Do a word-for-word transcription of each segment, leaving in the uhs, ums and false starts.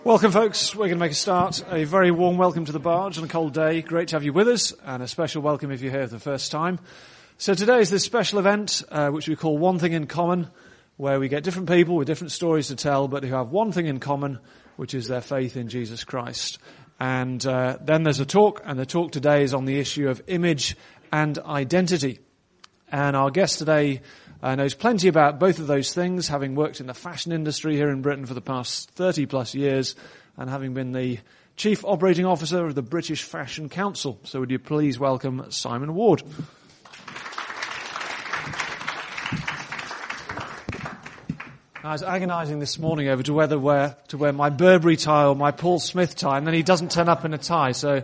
Welcome, folks. We're going to make a start. A very warm welcome to the barge on a cold day. Great to have you with us, and a special welcome if you're here for the first time. So today is this special event, uh, which we call One Thing in Common, where we get different people with different stories to tell, but who have one thing in common, which is their faith in Jesus Christ. And uh, then there's a talk, and the talk today is on the issue of image and identity. And our guest today uh, knows plenty about both of those things, having worked in the fashion industry here in Britain for the past thirty plus years, and having been the Chief Operating Officer of the British Fashion Council. So would you please welcome Simon Ward. I was agonising this morning over to whether wear, to wear my Burberry tie or my Paul Smith tie, and then he doesn't turn up in a tie, so...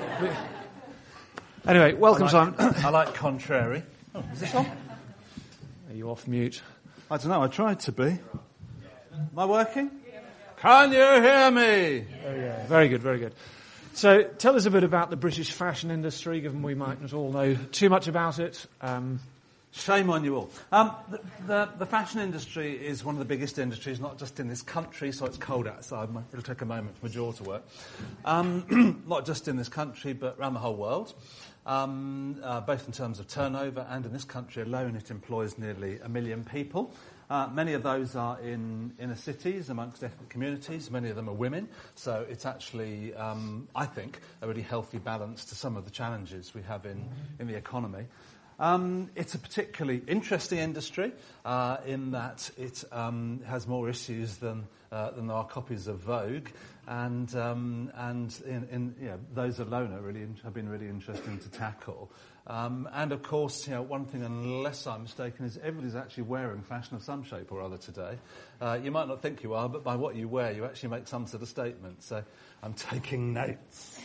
Anyway, welcome, I like, Simon. I like contrary. Oh, is this on? Are you off mute? I don't know, I tried to be. Am I working? Can you hear me? Oh, yeah. Very good, very good. So tell us a bit about the British fashion industry, given we might not all know too much about it. Um, Shame on you all. Um, the, the, the fashion industry is one of the biggest industries, not just in this country, so it's cold outside. It'll take a moment for my jaw to work. Um, not just in this country, but around the whole world. Um, uh, both in terms of turnover and in this country alone, it employs nearly a million people. Uh, many of those are in inner cities amongst ethnic communities. Many of them are women. So it's actually, um, I think, a really healthy balance to some of the challenges we have in, in the economy. Um, it's a particularly interesting industry uh, in that it um, has more issues than uh, than there are copies of Vogue, and um, and in, in you know, those alone are really in, have been really interesting to tackle. Um, and of course, you know, one thing, unless I'm mistaken, is everybody's actually wearing fashion of some shape or other today. Uh, you might not think you are, but by what you wear, you actually make some sort of statement. So I'm taking notes.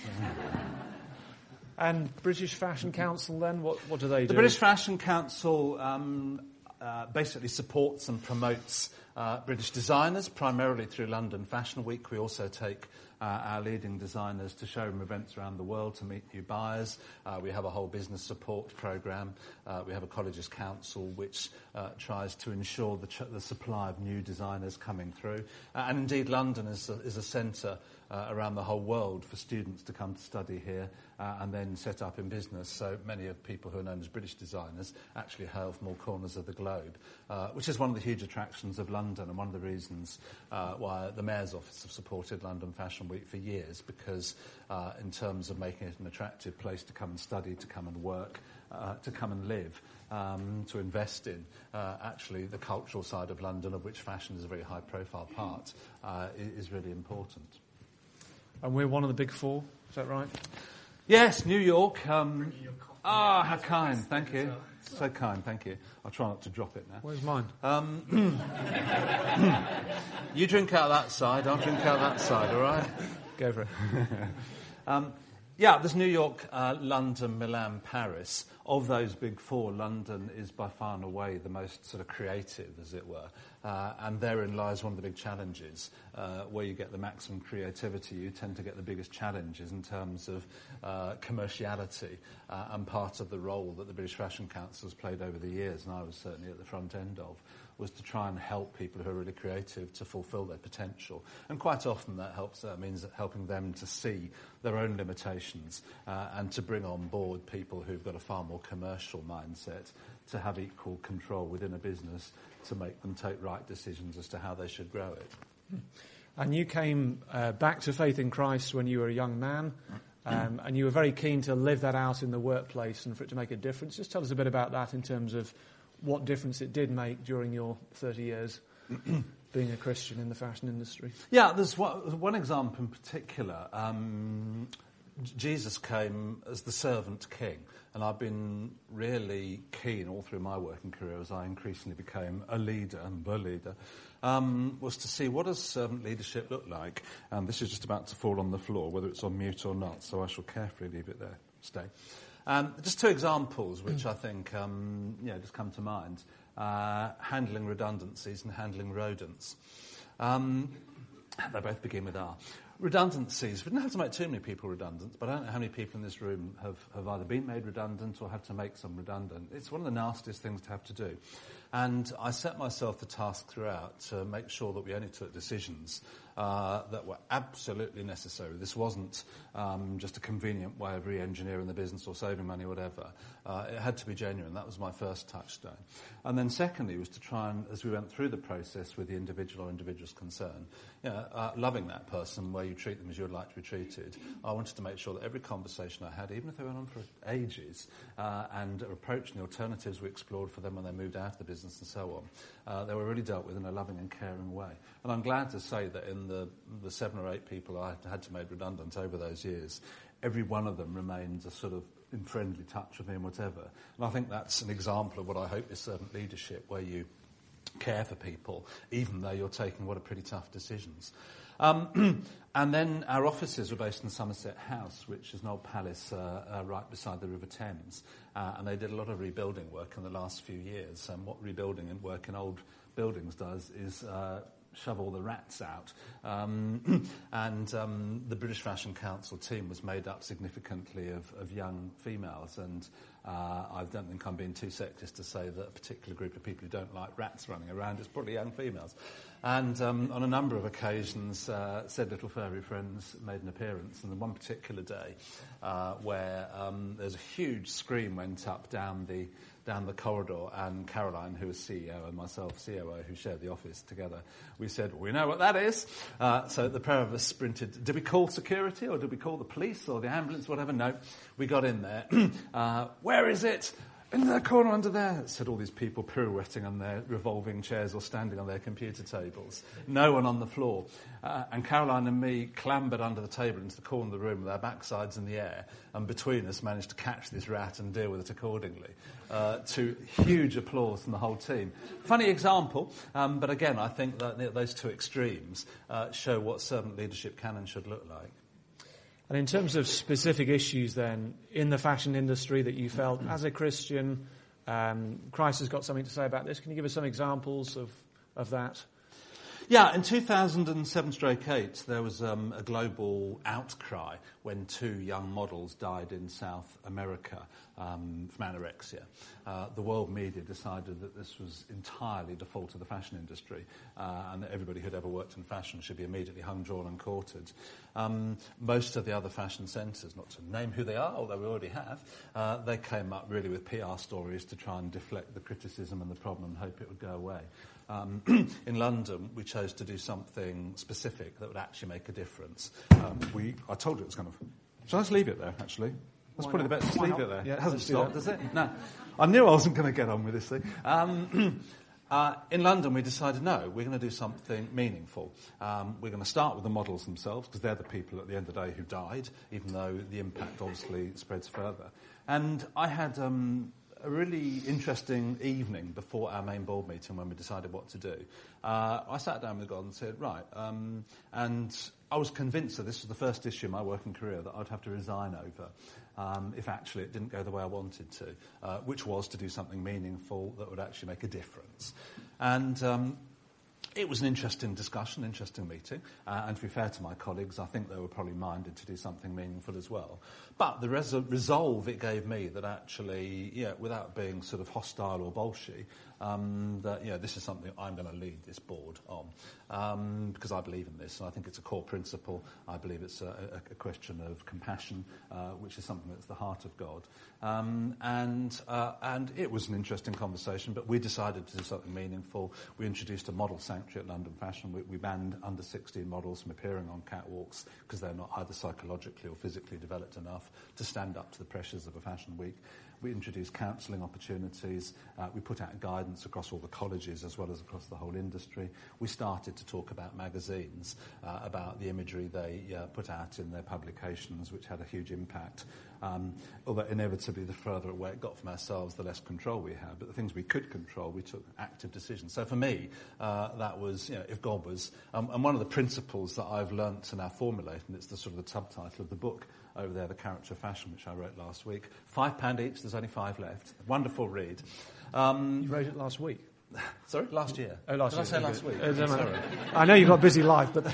And British Fashion Council, then, what, what do they do? The British Fashion Council um, uh, basically supports and promotes uh, British designers, primarily through London Fashion Week. We also take uh, our leading designers to showroom events around the world to meet new buyers. Uh, we have a whole business support programme. Uh, we have a Colleges Council which uh, tries to ensure the, ch- the supply of new designers coming through. Uh, and indeed, London is a, is a centre Uh, around the whole world for students to come to study here uh, and then set up in business. So many of people who are known as British designers actually hail from all corners of the globe, uh, which is one of the huge attractions of London and one of the reasons uh, why the Mayor's Office have supported London Fashion Week for years, because uh, in terms of making it an attractive place to come and study, to come and work, uh, to come and live, um, to invest in, uh, actually the cultural side of London, of which fashion is a very high-profile part, uh, is really important. And we're one of the big four, is that right? Yes, New York. Um, ah, how kind, thank you. So kind, thank you. I'll try not to drop it now. Where's mine? Um, you drink out that side, I'll drink out that side, all right? Go for it. um, yeah, there's New York, uh, London, Milan, Paris. Of those big four, London is by far and away the most sort of creative, as it were. Uh, and therein lies one of the big challenges. Uh, where you get the maximum creativity, you tend to get the biggest challenges in terms of uh, commerciality uh, and part of the role that the British Fashion Council has played over the years, and I was certainly at the front end of, was to try and help people who are really creative to fulfil their potential. And quite often that helps. That means helping them to see their own limitations uh, and to bring on board people who've got a far more commercial mindset to have equal control within a business to make them take right decisions as to how they should grow it. And you came uh, back to faith in Christ when you were a young man, um, and you were very keen to live that out in the workplace and for it to make a difference. Just tell us a bit about that in terms of what difference it did make during your thirty years being a Christian in the fashion industry. Yeah, there's one, one example in particular. Um, Jesus came as the servant king, and I've been really keen all through my working career as I increasingly became a leader and the leader, um, was to see what does servant leadership look like. And this is just about to fall on the floor, whether it's on mute or not, so I shall carefully leave it there. Stay. Um, just two examples which I think um, you know, just come to mind. Uh, handling redundancies and handling rodents. Um, they both begin with R. redundancies. We didn't have to make too many people redundant, but I don't know how many people in this room have, have either been made redundant or had to make some redundant. It's one of the nastiest things to have to do. And I set myself the task throughout to make sure that we only took decisions uh, that were absolutely necessary. This wasn't um, just a convenient way of re-engineering the business or saving money or whatever. Uh, it had to be genuine. That was my first touchstone. And then secondly was to try and, as we went through the process with the individual or individuals concerned, you know, uh, loving that person where you treat them as you would like to be treated, I wanted to make sure that every conversation I had, even if they went on for ages, uh, and approaching the alternatives we explored for them when they moved out of the business and so on, uh, they were really dealt with in a loving and caring way. And I'm glad to say that in the, the seven or eight people I had to make redundant over those years, every one of them remains a sort of in friendly touch with me and whatever. And I think that's an example of what I hope is servant leadership, where you care for people, even though you're taking what are pretty tough decisions. Um, and then our offices were based in Somerset House, which is an old palace uh, uh, right beside the River Thames. Uh, and they did a lot of rebuilding work in the last few years. And what rebuilding and work in old buildings does is uh, shove all the rats out. Um, and um, the British Fashion Council team was made up significantly of, of young females. And uh, I don't think I'm being too sexist to say that a particular group of people who don't like rats running around is probably young females. And um, on a number of occasions, uh, said little furry friends made an appearance. And on one particular day, uh, where um, there's a huge scream went up down the down the corridor, and Caroline, who was C E O, and myself, C O O, who shared the office together, we said, we know what that is. Uh, so the pair of us sprinted. Did we call security, or did we call the police, or the ambulance, whatever? No. We got in there. uh, where is it? In the corner under there, said all these people pirouetting on their revolving chairs or standing on their computer tables. No one on the floor. Uh, and Caroline and me clambered under the table into the corner of the room with our backsides in the air, and between us managed to catch this rat and deal with it accordingly, uh, to huge applause from the whole team. Funny example, um, but again, I think that those two extremes uh, show what servant leadership can and should look like. And in terms of specific issues then, in the fashion industry that you felt, as a Christian, um, Christ has got something to say about this. Can you give us some examples of, of that? Yeah, in two thousand seven stroke eight, there was um, a global outcry when two young models died in South America um, from anorexia. Uh, the world media decided that this was entirely the fault of the fashion industry, uh, and that everybody who'd ever worked in fashion should be immediately hung, drawn and quartered. Um, most of the other fashion centres, not to name who they are, although we already have, uh, they came up really with P R stories to try and deflect the criticism and the problem and hope it would go away. Um, in London, we chose to do something specific that would actually make a difference. Um, we, I told you it was going to... Shall I just leave it there, actually? That's Why probably not? the best. Just Why leave not? it there. Yeah, it hasn't let's do stopped, that. does it? No. I knew I wasn't going to get on with this thing. Um, uh, in London, we decided, no, we're going to do something meaningful. Um, we're going to start with the models themselves, because they're the people at the end of the day who died, even though the impact obviously spreads further. And I had... Um, a really interesting evening before our main board meeting when we decided what to do. Uh, I sat down with God and said, right, um, and I was convinced that this was the first issue in my working career that I'd have to resign over um, if actually it didn't go the way I wanted to, uh, which was to do something meaningful that would actually make a difference. And um, it was an interesting discussion, interesting meeting, uh, and to be fair to my colleagues, I think they were probably minded to do something meaningful as well. But the res- resolve it gave me that actually, yeah, without being sort of hostile or bolshy, um, that, you know, this is something I'm going to lead this board on, um, because I believe in this, and I think it's a core principle. I believe it's a, a, a question of compassion, uh, which is something that's the heart of God. Um, and uh, and it was an interesting conversation, but we decided to do something meaningful. We introduced a model sanctuary at London Fashion. We, we banned under sixteen models from appearing on catwalks because they're not either psychologically or physically developed enough to stand up to the pressures of a fashion week. We introduced counselling opportunities. Uh, we put out guidance across all the colleges as well as across the whole industry. We started to talk about magazines, uh, about the imagery they uh, put out in their publications, which had a huge impact. Um, although inevitably the further away it got from ourselves, the less control we had. But the things we could control, we took active decisions. So for me, uh, that was, you know, if God was... Um, and one of the principles that I've learnt and now formulate, and it's the sort of the subtitle of the book over there, The Character of Fashion, which I wrote last week. Five pound each, there's only five left. Wonderful read. Um, you wrote it last week? Sorry, last year. Oh, last Did year. I say last week? Uh, don't Sorry. matter. I know you've got a busy life, but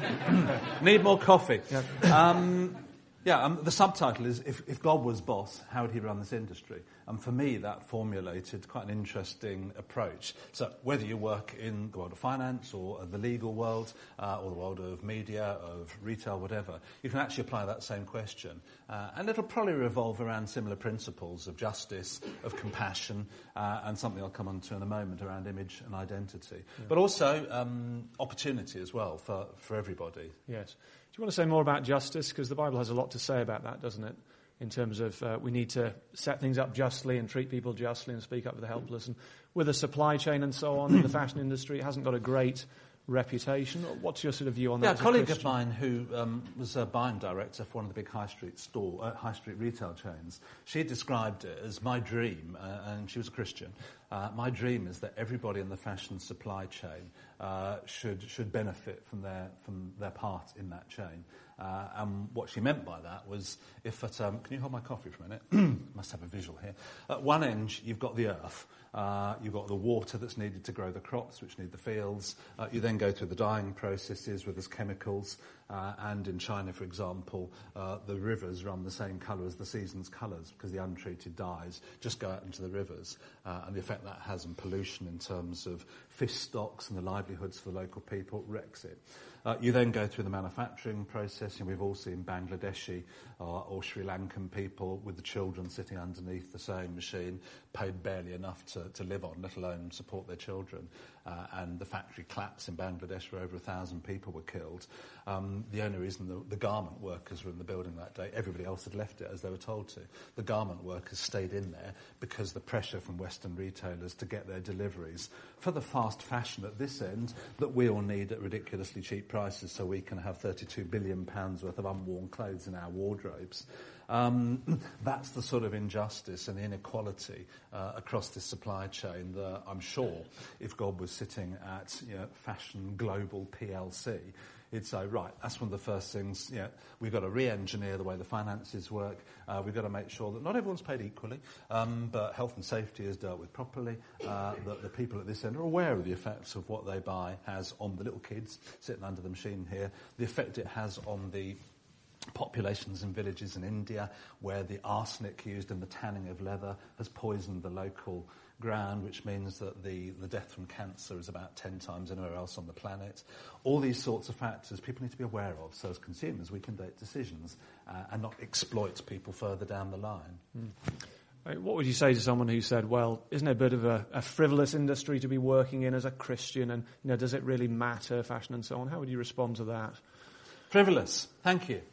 Need more coffee. Yeah. Um, yeah, um, the subtitle is, if, if God was boss, how would he run this industry? And for me, that formulated quite an interesting approach. So whether you work in the world of finance or the legal world uh, or the world of media, of retail, whatever, you can actually apply that same question. Uh, and it'll probably revolve around similar principles of justice, of compassion, uh, and something I'll come on to in a moment around image and identity. Yeah. But also um, opportunity as well for, for everybody. yes. Do you want to say more about justice? Because the Bible has a lot to say about that, doesn't it? In terms of uh, we need to set things up justly and treat people justly and speak up for the helpless. And with the supply chain and so on in the fashion industry, it hasn't got a great reputation. What's your sort of view on yeah, that? Yeah, a colleague of mine who um, was a buying director for one of the big high street store, uh, high street retail chains, she described it as my dream, uh, and she was a Christian. Uh, my dream is that everybody in the fashion supply chain uh, should should benefit from their from their part in that chain. Uh, and what she meant by that was, if at um, can you hold my coffee for a minute? Must have a visual here. At one end, you've got the earth. Uh, you've got the water that's needed to grow the crops, which need the fields. Uh, you then go through the dyeing processes where there's chemicals. Uh, and in China, for example, uh, the rivers run the same colour as the season's colours because the untreated dyes just go out into the rivers. Uh, and the effect that has on pollution in terms of fish stocks and the livelihoods for the local people wrecks it. Uh, you then go through the manufacturing process, and we've all seen Bangladeshi uh, or Sri Lankan people with the children sitting underneath the sewing machine, paid barely enough to, to live on, let alone support their children. Uh, and the factory collapsed in Bangladesh where over a thousand people were killed. Um, the only reason the, the garment workers were in the building that day, everybody else had left it as they were told to. The garment workers stayed in there because the pressure from Western retailers to get their deliveries for the fast fashion at this end that we all need at ridiculously cheap prices so we can have thirty-two billion pounds worth of unworn clothes in our wardrobes. Um, that's the sort of injustice and inequality uh, across this supply chain that I'm sure if God was sitting at you know, Fashion Global P L C, he'd say, right, that's one of the first things, you know, we've got to re-engineer the way the finances work, uh, we've got to make sure that not everyone's paid equally, um, but health and safety is dealt with properly, uh, that the people at this end are aware of the effects of what they buy has on the little kids sitting under the machine here, the effect it has on the populations in villages in India where the arsenic used in the tanning of leather has poisoned the local ground, which means that the, the death from cancer is about ten times anywhere else on the planet. All these sorts of factors people need to be aware of, so as consumers we can make decisions uh, and not exploit people further down the line. Mm. What would you say to someone who said, well, isn't it a bit of a, a frivolous industry to be working in as a Christian, and you know, does it really matter, fashion and so on? How would you respond to that? Frivolous, thank you.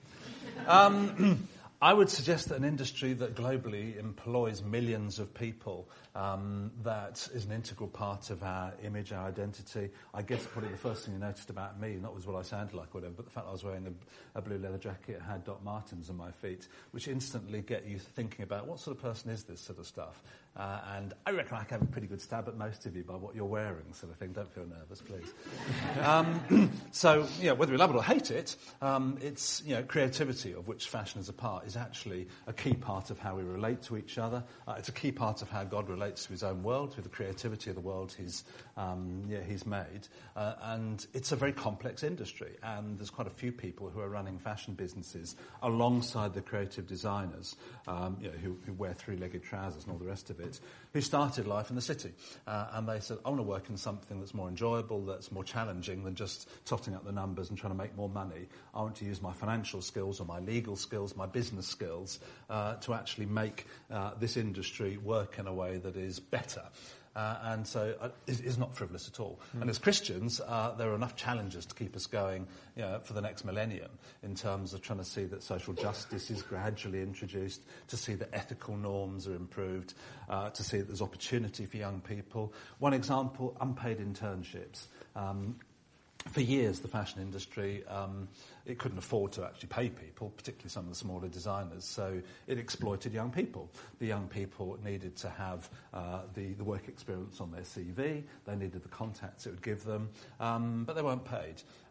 Um, I would suggest that an industry that globally employs millions of people, um, that is an integral part of our image, our identity. I guess probably the first thing you noticed about me, not was what I sounded like or whatever, but the fact I was wearing a, a blue leather jacket, had Doc Martens on my feet, which instantly get you thinking about what sort of person is this sort of stuff. Uh, and I reckon I can have a pretty good stab at most of you by what you're wearing, sort of thing. Don't feel nervous, please. um, so, you know, whether we love it or hate it, um, it's, you know, creativity, of which fashion is a part, is actually a key part of how we relate to each other. Uh, it's a key part of how God relates to his own world, through the creativity of the world he's, um, yeah, he's made. Uh, and it's a very complex industry, and there's quite a few people who are running fashion businesses alongside the creative designers, um, you know, who, who wear three-legged trousers and all the rest of it, who started life in the city. Uh, and they said, I want to work in something that's more enjoyable, that's more challenging than just totting up the numbers and trying to make more money. I want to use my financial skills or my legal skills, my business skills, uh, to actually make uh, this industry work in a way that is better. Uh, and so uh, it is not frivolous at all. Mm. And as Christians, uh, there are enough challenges to keep us going, you know, for the next millennium in terms of trying to see that social justice is gradually introduced, to see that ethical norms are improved, uh, to see that there's opportunity for young people. One example, unpaid internships. Um, For years, the fashion industry, um, it couldn't afford to actually pay people, particularly some of the smaller designers, so it exploited young people. The young people needed to have uh, the, the work experience on their C V, they needed the contacts it would give them, um, but they weren't paid.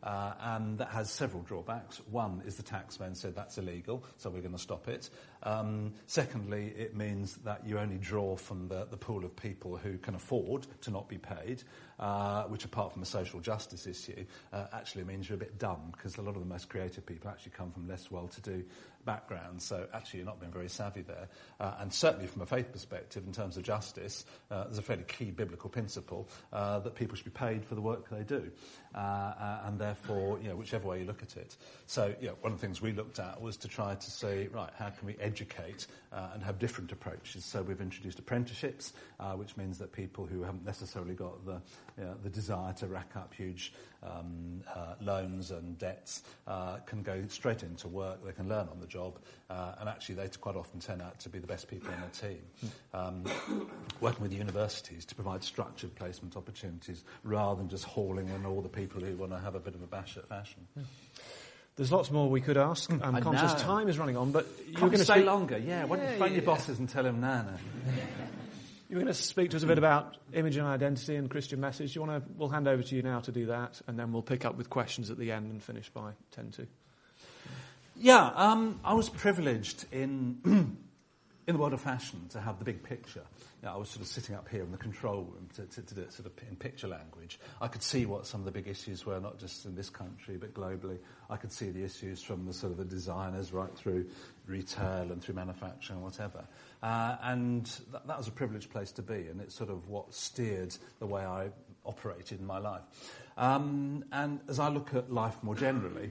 Uh, and that has several drawbacks. One is the taxman said that's illegal, so we're going to stop it. Um, secondly, it means that you only draw from the, the pool of people who can afford to not be paid, uh, which apart from a social justice issue, uh, actually means you're a bit dumb, because a lot of the most creative people actually come from less well-to-do backgrounds, so actually you're not being very savvy there. Uh, and certainly from a faith perspective, in terms of justice, uh, there's a fairly key biblical principle uh, that people should be paid for the work they do. Uh, uh, and therefore, you know, whichever way you look at it. So, you know, one of the things we looked at was to try to say, right, how can we educate uh, and have different approaches? So we've introduced apprenticeships, uh, which means that people who haven't necessarily got the you know, the desire to rack up huge um, uh, loans and debts uh, can go straight into work. They can learn on the job, uh, and actually they quite often turn out to be the best people on the team. Um, working with universities to provide structured placement opportunities rather than just hauling in all the people who want to have a bit of a bash at fashion. Yeah. There's lots more we could ask. I'm I conscious know. time is running on, but you Can't were going to stay speak longer. Yeah, why don't you phone yeah, your yeah. bosses and tell them no, no. You were going to speak to us a bit about image and identity and Christian message. Do you want to? We'll hand over to you now to do that, and then we'll pick up with questions at the end and finish by ten to. Yeah, um, I was privileged in in the world of fashion to have the big picture. You know, I was sort of sitting up here in the control room to, to, to do it sort of in picture language. I could see what some of the big issues were, not just in this country, but globally. I could see the issues from the sort of the designers right through retail and through manufacturing and whatever. Uh, and that, that was a privileged place to be, and it's sort of what steered the way I operated in my life. Um, and as I look at life more generally,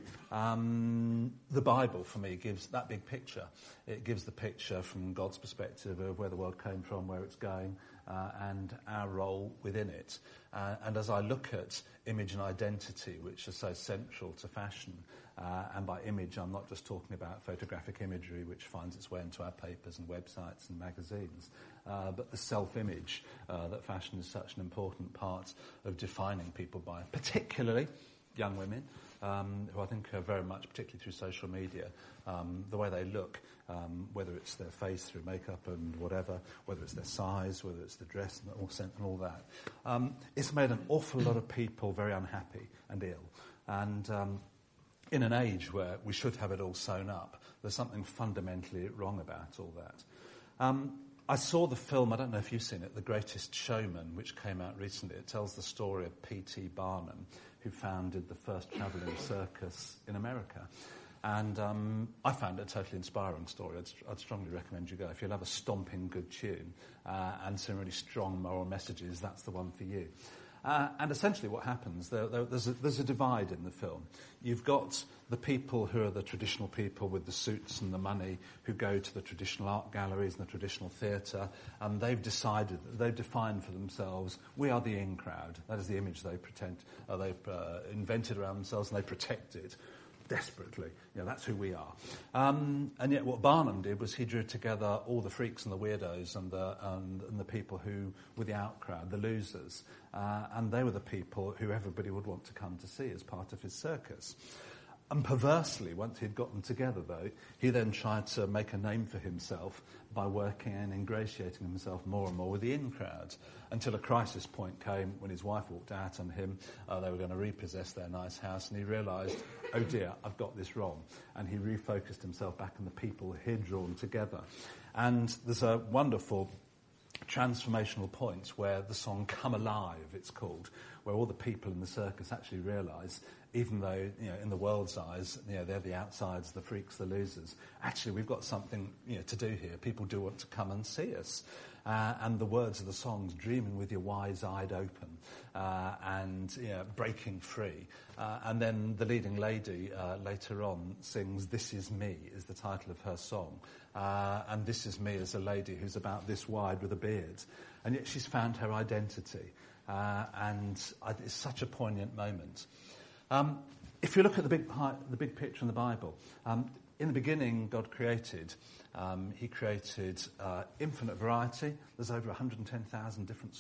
um, the Bible for me gives that big picture. It gives the picture from God's perspective of where the world came from, where it's going, uh, and our role within it. Uh, and as I look at image and identity, which are so central to fashion, uh, and by image I'm not just talking about photographic imagery which finds its way into our papers and websites and magazines, uh, but the self-image uh, that fashion is such an important part of defining people by, particularly young women, um, who I think are very much, particularly through social media, um, the way they look, um, whether it's their face through makeup and whatever, whether it's their size, whether it's the dress and all, and all that. Um, it's made an awful lot of people very unhappy and ill. And um, in an age where we should have it all sewn up, there's something fundamentally wrong about all that. Um, I saw the film, I don't know if you've seen it, The Greatest Showman, which came out recently. It tells the story of P T Barnum, who founded the first travelling circus in America. And um, I found it a totally inspiring story. I'd, I'd strongly recommend you go. If you'll have a stomping good tune uh, and some really strong moral messages, that's the one for you. Uh, and essentially what happens, there, there, there's, a, there's a divide in the film. You've got the people who are the traditional people with the suits and the money who go to the traditional art galleries and the traditional theatre, and they've decided, they've defined for themselves, we are the in crowd. That is the image they pretend, uh, they've uh, invented around themselves, and they protect it desperately. You know, that's who we are. Um, and yet what Barnum did was he drew together all the freaks and the weirdos and the, and, and the people who were the out crowd, the losers. Uh, and they were the people who everybody would want to come to see as part of his circus. And perversely, once he'd got them together, though, he then tried to make a name for himself by working and ingratiating himself more and more with the in crowd, until a crisis point came when his wife walked out on him. Uh, they were going to repossess their nice house, and he realised, oh dear, I've got this wrong. And he refocused himself back on the people he'd drawn together. And there's a wonderful transformational point where the song Come Alive, it's called, where all the people in the circus actually realise, even though, you know, in the world's eyes, you know, they're the outsides, the freaks, the losers, actually we've got something, you know, to do here. People do want to come and see us. Uh, and the words of the songs, dreaming with your wise-eyed open, uh, and you know, breaking free. Uh, and then the leading lady uh, later on sings This Is Me, is the title of her song. Uh, and this is me as a lady who's about this wide with a beard. And yet she's found her identity. Uh, and I, it's such a poignant moment. Um, if you look at the big, the big picture in the Bible, um, in the beginning God created, um, he created uh, infinite variety. There's over one hundred ten thousand different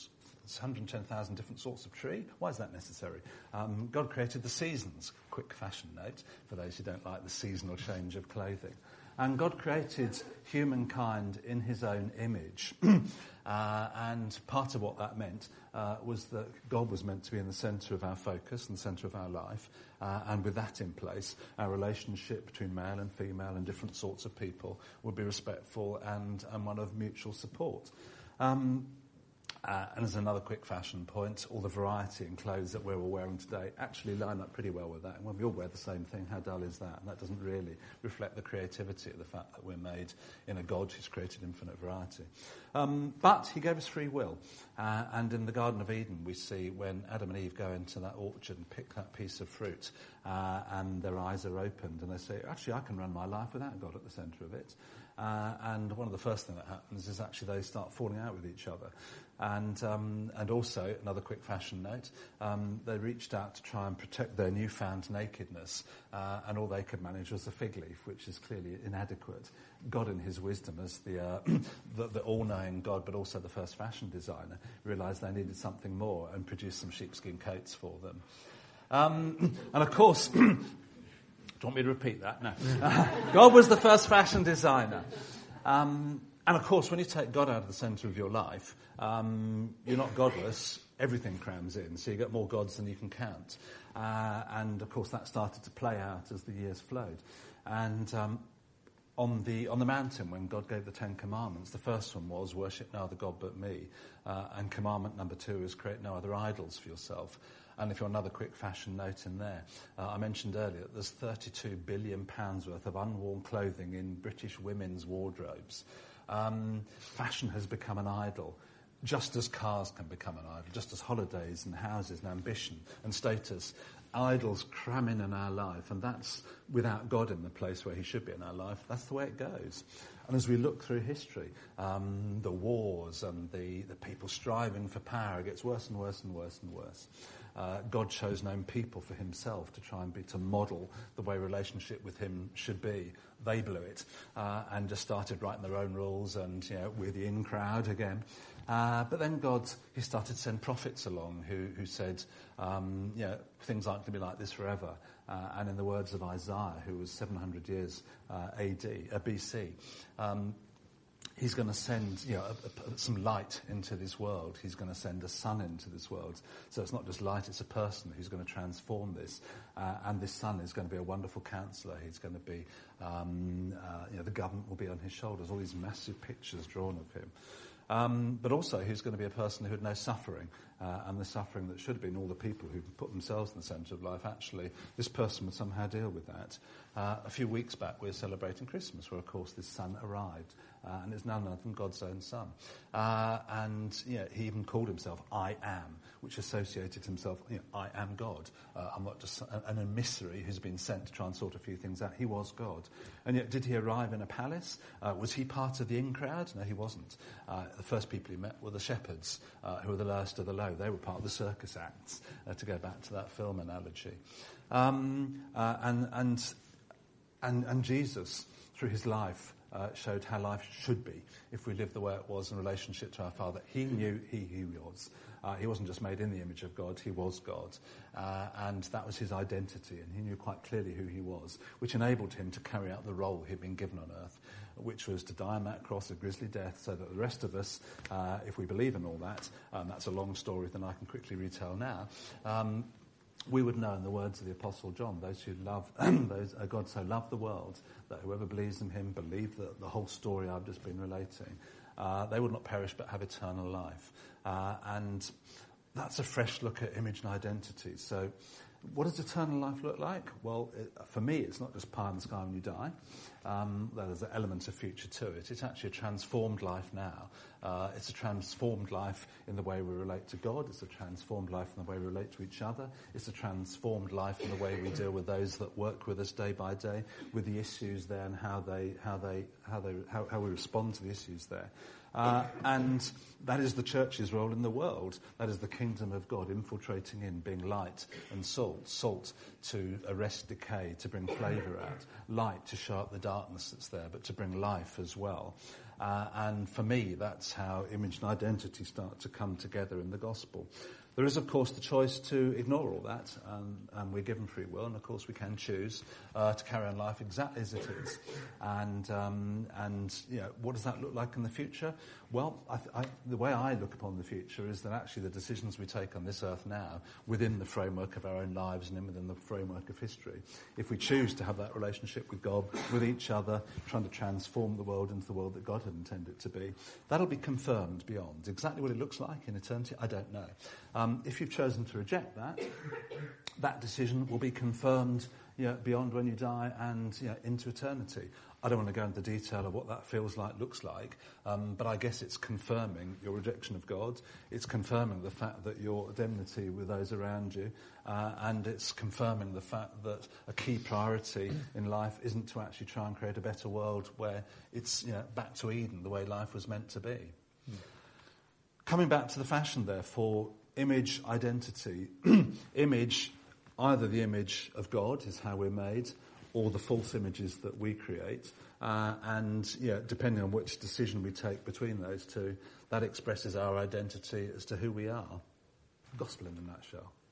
one hundred ten thousand different sorts of tree. Why is that necessary? Um, God created the seasons. Quick fashion note for those who don't like the seasonal change of clothing. And God created humankind in his own image. uh, and part of what that meant uh, was that God was meant to be in the centre of our focus and the centre of our life. Uh, and with that in place, our relationship between male and female and different sorts of people would be respectful and, and one of mutual support. Um, Uh, and as another quick fashion point, all the variety in clothes that we're all wearing today actually line up pretty well with that. And when we all wear the same thing, how dull is that? And that doesn't really reflect the creativity of the fact that we're made in a God who's created infinite variety. Um, but he gave us free will. Uh, and in the Garden of Eden, we see when Adam and Eve go into that orchard and pick that piece of fruit, uh, and their eyes are opened, and they say, actually, I can run my life without God at the centre of it. Uh, and one of the first things that happens is actually they start falling out with each other. And um, and also, another quick fashion note, um, they reached out to try and protect their newfound nakedness, uh, and all they could manage was a fig leaf, which is clearly inadequate. God in his wisdom, as the, uh, the, the all-knowing God, but also the first fashion designer, realised they needed something more and produced some sheepskin coats for them. Um, and of course... Do you want me to repeat that? No. God was the first fashion designer. Um, and of course, when you take God out of the centre of your life, um, you're not godless. Everything crams in, so you get more gods than you can count. Uh, and of course, that started to play out as the years flowed. And um, on the on the mountain, when God gave the Ten Commandments, the first one was, worship no other God but me. Uh, and commandment number two is, create no other idols for yourself. And if you want another quick fashion note in there, uh, I mentioned earlier that there's thirty-two billion pounds worth of unworn clothing in British women's wardrobes. Um, fashion has become an idol, just as cars can become an idol, just as holidays and houses and ambition and status. Idols cram in in our life, and that's without God in the place where he should be in our life. That's the way it goes. And as we look through history, um, the wars and the, the people striving for power, it gets worse and worse and worse and worse. Uh, God chose known people for himself to try and be, to model the way relationship with him should be. They blew it uh, and just started writing their own rules and, you know, we're the in crowd again. Uh, but then God, he started to send prophets along who, who said, um, you know, things aren't going to be like this forever. Uh, and in the words of Isaiah, who was seven hundred years uh, A D, uh, B C, um, he's going to send, you know, a, a, some light into this world. He's going to send a sun into this world. So it's not just light, it's a person who's going to transform this. Uh, and this son is going to be a wonderful counsellor. He's going to be, um, uh, you know, the government will be on his shoulders. All these massive pictures drawn of him. Um, but also he's going to be a person who would know suffering, uh, and the suffering that should have been all the people who put themselves in the centre of life. Actually, this person would somehow deal with that. Uh, a few weeks back we were celebrating Christmas, where of course this son arrived, uh, and it's none other than God's own son. Uh, and you know, he even called himself I Am, which associated himself, you know, I am God. Uh, I'm not just an emissary who's been sent to try and sort a few things out. He was God. And yet, did he arrive in a palace? Uh, was he part of the in crowd? No, he wasn't. Uh, the first people he met were the shepherds, uh, who were the lowest of the low. They were part of the circus acts, uh, to go back to that film analogy. Um, uh, and, and, and, and Jesus, through his life, Uh, showed how life should be if we lived the way it was in relationship to our Father. He knew he, he was. Uh, he wasn't just made in the image of God, he was God. Uh, and that was his identity, and he knew quite clearly who he was, which enabled him to carry out the role he'd been given on earth, which was to die on that cross a grisly death, so that the rest of us, uh, if we believe in all that, and that's a long story that I can quickly retell now, um, we would know, in the words of the Apostle John, those who love, those, uh, God so loved the world that whoever believes in him believe that the whole story I've just been relating, uh, they would not perish but have eternal life. Uh, and that's a fresh look at image and identity. So what does eternal life look like? Well, it, for me, it's not just pie in the sky when you die. Um, there's an element of future to it. It's actually a transformed life now. Uh, it's a transformed life in the way we relate to God. It's a transformed life in the way we relate to each other. It's a transformed life in the way we deal with those that work with us day by day, with the issues there and how they, how they, how they, how, how we respond to the issues there. Uh, and that is the church's role in the world. That is the kingdom of God infiltrating in, being light and salt. Salt to arrest decay, to bring flavour out. Light to show up the darkness that's there, but to bring life as well. Uh, and for me, that's how image and identity start to come together in the gospel. There is, of course, the choice to ignore all that, and, and we're given free will, and of course we can choose uh, to carry on life exactly as it is. And, um, and you know, what does that look like in the future? Well, I th- I, the way I look upon the future is that actually the decisions we take on this earth now, within the framework of our own lives and within the framework of history, if we choose to have that relationship with God, with each other, trying to transform the world into the world that God had intended it to be, that'll be confirmed beyond. Exactly what it looks like in eternity, I don't know. Um, if you've chosen to reject that, that decision will be confirmed, you know, beyond when you die and, you know, into eternity. I don't want to go into the detail of what that feels like, looks like, um, but I guess it's confirming your rejection of God. It's confirming the fact that you're at enmity with those around you, uh, and it's confirming the fact that a key priority in life isn't to actually try and create a better world where it's, you know, back to Eden, the way life was meant to be. Mm. Coming back to the fashion, therefore, image, identity. Image, either the image of God is how we're made, or the false images that we create. Uh, and, yeah, depending on which decision we take between those two, that expresses our identity as to who we are. Gospel in a nutshell.